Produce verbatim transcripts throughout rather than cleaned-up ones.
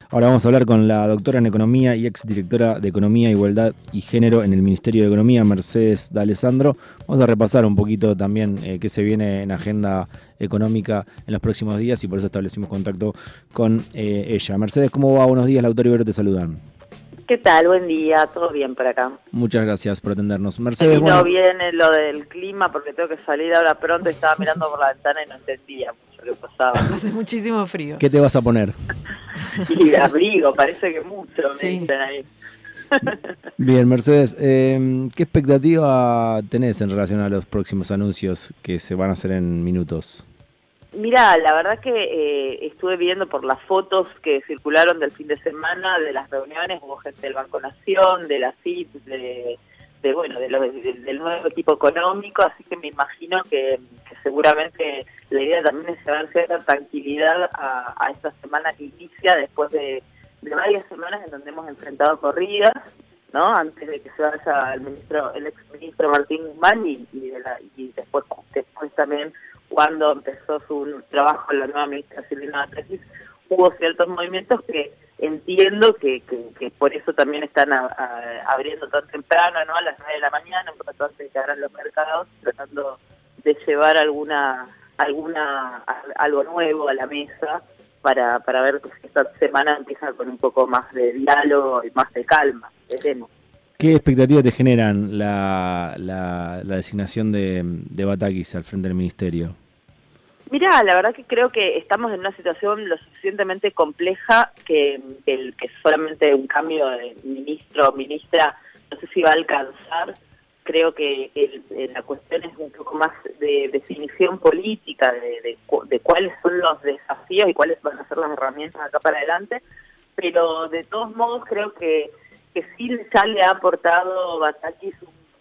Ahora vamos a hablar con la doctora en Economía y exdirectora de Economía, Igualdad y Género en el Ministerio de Economía, Mercedes D'Alessandro. Vamos a repasar un poquito también eh, qué se viene en agenda económica en los próximos días y por eso establecimos contacto con eh, ella. Mercedes, ¿cómo va? Buenos días, Lautaro y Vero te saludan. ¿Qué tal? Buen día, todo bien por acá. Muchas gracias por atendernos. Me Mercedes, vino bueno... bien lo del clima porque tengo que salir ahora pronto y estaba mirando por la ventana y no entendía mucho lo que pasaba. Hace muchísimo frío. ¿Qué te vas a poner? Y abrigo, parece que mucho, Sí. me dicen ahí. Bien, Mercedes, eh, ¿qué expectativa tenés en relación a los próximos anuncios que se van a hacer en minutos? Mira, la verdad que eh, estuve viendo por las fotos que circularon del fin de semana de las reuniones, hubo gente del Banco Nación, de la C I T, de, de bueno, de lo, de, del nuevo equipo económico, así que me imagino que, que seguramente la idea también es llevar cierta tranquilidad a, a esta semana que inicia después de, de varias semanas en donde hemos enfrentado corridas, ¿no? Antes de que se vaya el ministro, el exministro Martín Guzmán y, y, de la, y después, después también cuando empezó su trabajo en la nueva ministra Silvina Batakis, hubo ciertos movimientos que entiendo que, que, que por eso también están a, a, abriendo tan temprano, ¿no? A las nueve de la mañana, un rato antes de que abran los mercados, tratando de llevar alguna alguna algo nuevo a la mesa para, para ver que esta semana empieza con un poco más de diálogo y más de calma, veremos. ¿Qué expectativas te generan la, la, la designación de, de Batakis al frente del ministerio? Mirá, la verdad que creo que estamos en una situación lo suficientemente compleja que, que, el, que solamente un cambio de ministro o ministra no sé si va a alcanzar. Creo que el, la cuestión es un poco más de definición política de, de, de cuáles son los desafíos y cuáles van a ser las herramientas acá para adelante, pero de todos modos creo que que sí ya le ha aportado Batakis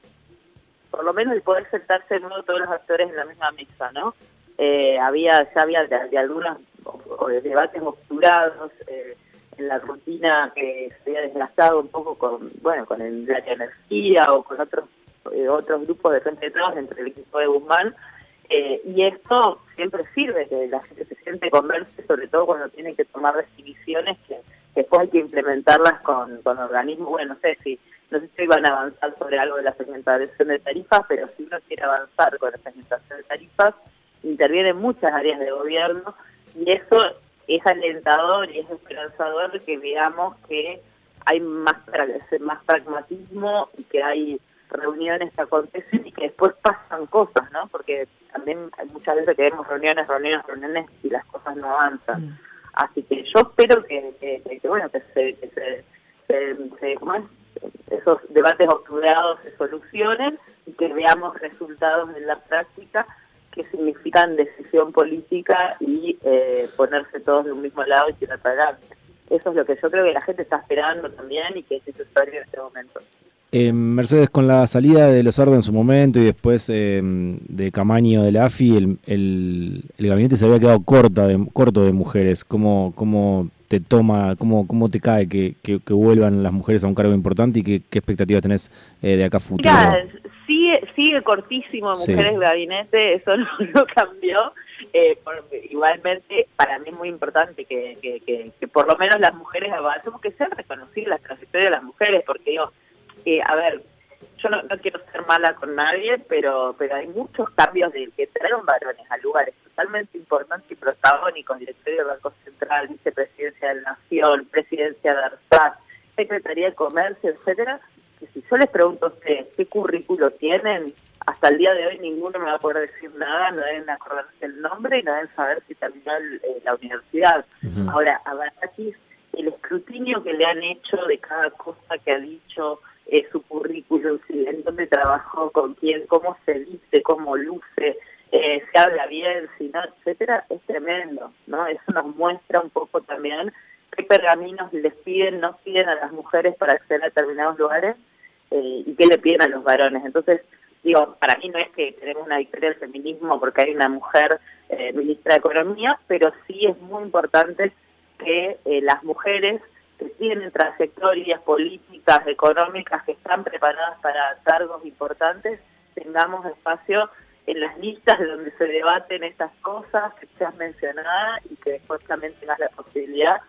por lo menos el poder sentarse de nuevo todos los actores en la misma mesa, ¿no? Eh, había ya había de, de algunos o, o de debates obturados eh, en la rutina que se había desgastado un poco con bueno con el de la energía o con otros eh, otros grupos de frente de todos entre el equipo de Guzmán eh, y esto siempre sirve que la gente se siente converse, sobre todo cuando tienen que tomar definiciones que después hay que implementarlas con, con organismos, bueno, no sé si no sé si van a avanzar sobre algo de la segmentación de tarifas, pero si uno quiere avanzar con la segmentación de tarifas, intervienen muchas áreas de gobierno y eso es alentador y es esperanzador que veamos que hay más, más pragmatismo y que hay reuniones que acontecen y que después pasan cosas, ¿no? Porque también hay muchas veces que vemos reuniones, reuniones, reuniones y las cosas no avanzan. Mm. Así que yo espero que, que, que, que bueno, que se, que se, se, se ¿cómo es? Esos debates obturados se solucionen y que veamos resultados en la práctica que significan decisión política y eh, ponerse todos de un mismo lado y tirar para adelante. Eso es lo que yo creo que la gente está esperando también y que es necesario en este momento. Eh, Mercedes, con la salida de Lozardo en su momento y después eh, de Camaño de la A F I, el, el, el gabinete se había quedado corta de, corto de mujeres. ¿Cómo, cómo te toma, cómo, cómo te cae que, que, que vuelvan las mujeres a un cargo importante y qué, qué expectativas tenés eh, de acá a futuro? Mirá, sigue, sigue cortísimo de mujeres sí. Gabinete, eso no, no cambió. Eh, por, igualmente, para mí es muy importante que, que, que, que por lo menos las mujeres avancemos, que sean reconocidas las trayectorias de las mujeres, porque digo, Eh, a ver, yo no, no quiero ser mala con nadie, pero pero hay muchos cambios de que trajeron varones a lugares totalmente importantes y protagónicos, directorio del Banco Central, vicepresidencia de la Nación, presidencia de ARSAT, Secretaría de Comercio, etcétera, que si yo les pregunto a ustedes qué currículo tienen, hasta el día de hoy ninguno me va a poder decir nada, no deben acordarse el nombre y no deben saber si terminó el, eh, la universidad. Uh-huh. Ahora, a Batakis, el escrutinio que le han hecho de cada cosa que ha dicho, Eh, su currículum, si, en dónde trabajó, con quién, cómo se viste, cómo luce, eh, se habla bien, si no, etcétera, es tremendo, ¿no? Eso nos muestra un poco también qué pergaminos les piden, no piden a las mujeres para acceder a determinados lugares eh, y qué le piden a los varones. Entonces, digo, para mí no es que tenemos una victoria del feminismo porque hay una mujer eh, ministra de Economía, pero sí es muy importante que eh, las mujeres que tienen trayectorias políticas, económicas, que están preparadas para cargos importantes, tengamos espacio en las listas de donde se debaten estas cosas, que seas mencionada y que después también tengas la posibilidad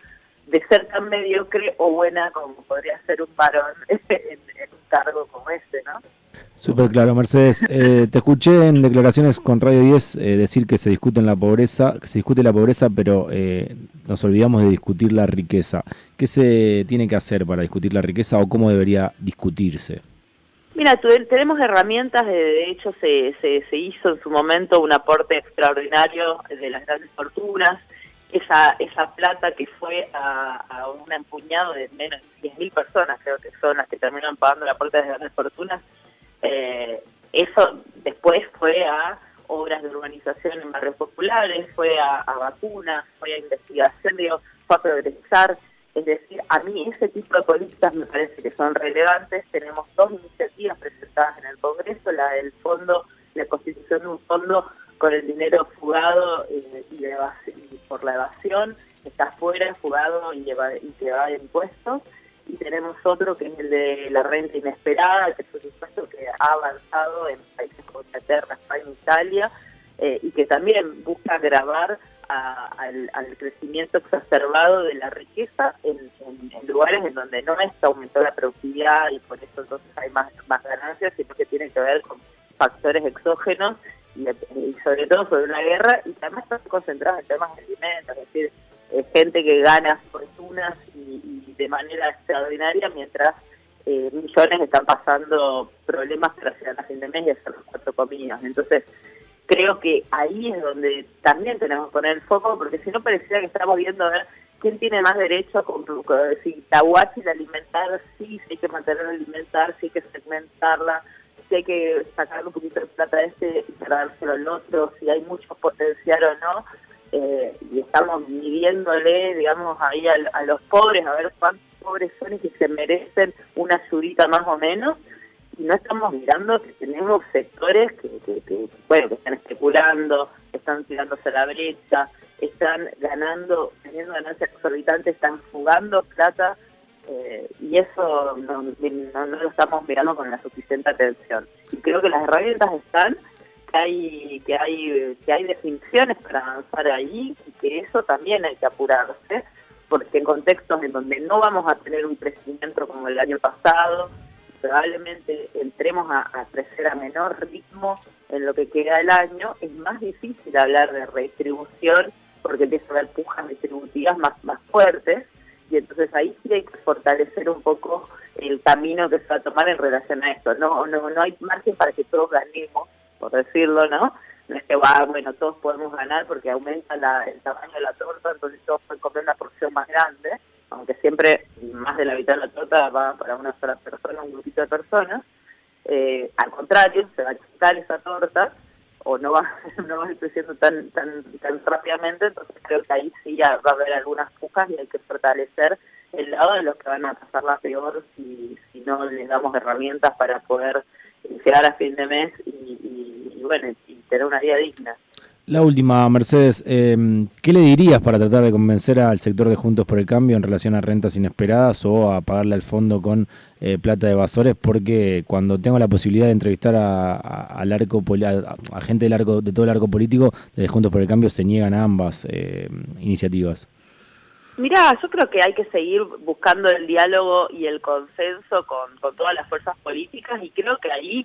de ser tan mediocre o buena como podría ser un varón en, en un cargo como este, ¿no? Súper claro, Mercedes. Eh, te escuché en declaraciones con Radio diez eh, decir que se discute en la pobreza, que se discute la pobreza, pero eh, nos olvidamos de discutir la riqueza. ¿Qué se tiene que hacer para discutir la riqueza o cómo debería discutirse? Mira, tu, tenemos herramientas, de, de hecho se, se, se hizo en su momento un aporte extraordinario de las grandes fortunas, esa esa plata que fue a, a un empuñado de menos de diez mil personas, creo que son las que terminan pagando el aporte de las grandes fortunas. Eh, eso después fue a obras de urbanización en barrios populares, fue a, a vacunas, fue a investigación, digo, fue a progresar. Es decir, a mí ese tipo de políticas me parece que son relevantes. Tenemos dos iniciativas presentadas en el Congreso, la del fondo, la constitución de un fondo con el dinero fugado eh, y, de y por la evasión, está fuera, fugado y, lleva, y que va de impuestos. Y tenemos otro que es el de la renta inesperada, que es un impuesto que ha avanzado en países como Inglaterra, España, Italia, eh, y que también busca agravar a, al, al crecimiento exacerbado de la riqueza en, en, en lugares en donde no es que aumentó la productividad y por eso entonces hay más, más ganancias, sino que tiene que ver con factores exógenos y, y sobre todo sobre una guerra, y además están concentrados en temas de alimentos, es decir, eh, gente que gana fortunas y, y de manera extraordinaria mientras eh, millones están pasando problemas para llegar a fin de mes y hacer las cuatro comidas. Entonces creo que ahí es donde también tenemos que poner el foco, porque si no pareciera que estamos viendo a ver quién tiene más derecho a comprar, si Tahuachi la alimentar, sí, si hay que mantenerla alimentar, si hay que segmentarla, si hay que sacarle un poquito de plata a este y para dárselo al otro, si hay mucho potencial o no, eh, y estamos midiéndole, digamos, ahí a, a los pobres, a ver cuántos pobres son y si se merecen una ayudita más o menos, y no estamos mirando que tenemos sectores que, que, que, bueno, que están especulando, están tirándose a la brecha, están ganando, teniendo ganancias exorbitantes, están fugando plata, eh, y eso no, no, no lo estamos mirando con la suficiente atención. Y creo que las herramientas están, que hay que hay que hay definiciones para avanzar ahí, y que eso también hay que apurarse, porque en contextos en donde no vamos a tener un crecimiento como el año pasado, probablemente entremos a, a crecer a menor ritmo en lo que queda del año, es más difícil hablar de redistribución porque empieza a haber pujas distributivas más, más fuertes, y entonces ahí sí hay que fortalecer un poco el camino que se va a tomar en relación a esto. No, no, no hay margen para que todos ganemos, por decirlo, ¿no? No es que va, bueno, todos podemos ganar porque aumenta la, el tamaño de la torta, entonces todos pueden comer una porción más grande, aunque siempre más de la mitad de la torta va para una sola persona, un grupito de personas. Eh, al contrario, se va a quitar esa torta o no va no va a ir creciendo tan tan tan rápidamente, entonces creo que ahí sí ya va a haber algunas pujas y hay que fortalecer el lado de los que van a pasarla peor si, si no les damos herramientas para poder llegar a fin de mes y, y, y bueno, y tener una vida digna. La última, Mercedes, eh, ¿qué le dirías para tratar de convencer al sector de Juntos por el Cambio en relación a rentas inesperadas o a pagarle al fondo con eh, plata de evasores? Porque cuando tengo la posibilidad de entrevistar a, a, al arco, a, a gente del arco, de todo el arco político, de Juntos por el Cambio se niegan a ambas eh, iniciativas. Mirá, yo creo que hay que seguir buscando el diálogo y el consenso con, con todas las fuerzas políticas, y creo que ahí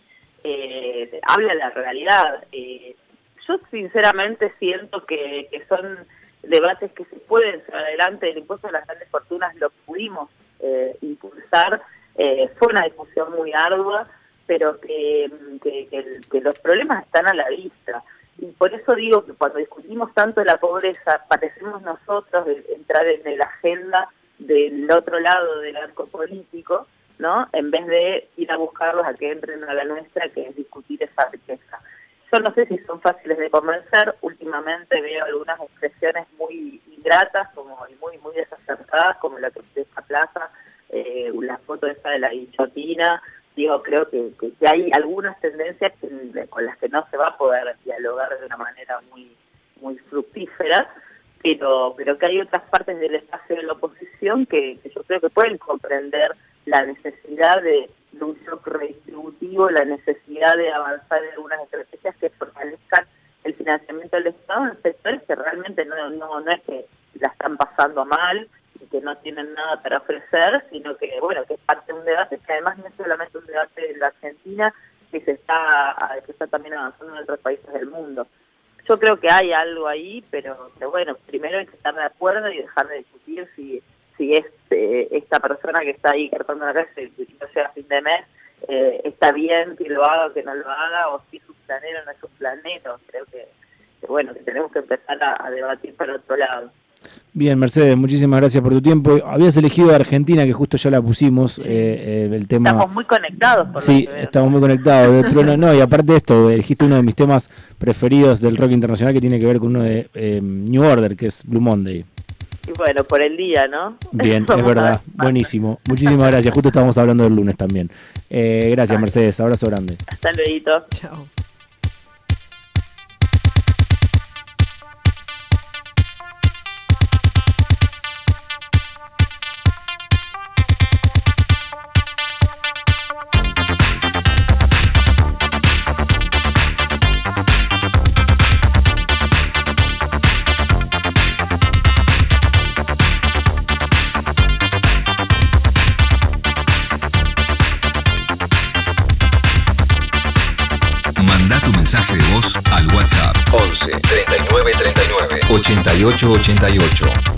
eh, habla la realidad. Eh, Yo sinceramente siento que, que son debates que se pueden llevar adelante. El impuesto a las grandes fortunas lo pudimos eh, impulsar, eh, fue una discusión muy ardua, pero que, que, que, que los problemas están a la vista. Y por eso digo que cuando discutimos tanto de la pobreza, parecemos nosotros de entrar en la agenda del otro lado del arco político, ¿no? En vez de ir a buscarlos a que entren a la nuestra, que es discutir esa riqueza. Yo no sé si son fáciles de convencer. Últimamente veo algunas expresiones muy ingratas como y muy muy desacertadas, como la que de esta plaza, eh, la foto esa de la guillotina. Digo, creo que, que, que hay algunas tendencias que, con las que no se va a poder dialogar de una manera muy muy fructífera, pero pero que hay otras partes del espacio de la oposición que, que yo creo que pueden comprender la necesidad de de un shock redistributivo, la necesidad de avanzar en algunas estrategias que fortalezcan el financiamiento del Estado en sectores que realmente no no no es que la están pasando mal y que no tienen nada para ofrecer, sino que, bueno, que es parte de un debate que además no es solamente un debate en la Argentina, que se está, que está también avanzando en otros países del mundo. Yo creo que hay algo ahí, pero, pero bueno, primero hay que estar de acuerdo y dejar de discutir si, si es, eh, esta persona que está ahí cartando la calle y no llega a fin de mes, eh, está bien que lo haga o que no lo haga, o si es un planero o no es un planero. Creo que, que bueno, que tenemos que empezar a, a debatir para otro lado. Bien, Mercedes, muchísimas gracias por tu tiempo. Habías elegido a Argentina, que justo ya la pusimos, sí. eh, eh, el tema... Estamos muy conectados. Por sí, estamos muy conectados. De Trono, no, y aparte de esto, elegiste uno de mis temas preferidos del rock internacional, que tiene que ver con uno de eh, New Order, que es Blue Monday. Y bueno, por el día, ¿no? Bien, es verdad, buenísimo. Muchísimas gracias, justo estábamos hablando del lunes también. Eh, gracias, Mercedes, abrazo grande. Hasta luego. Chao. Mensaje de voz al WhatsApp once treinta y nueve treinta y nueve ochenta y ocho ochenta y ocho.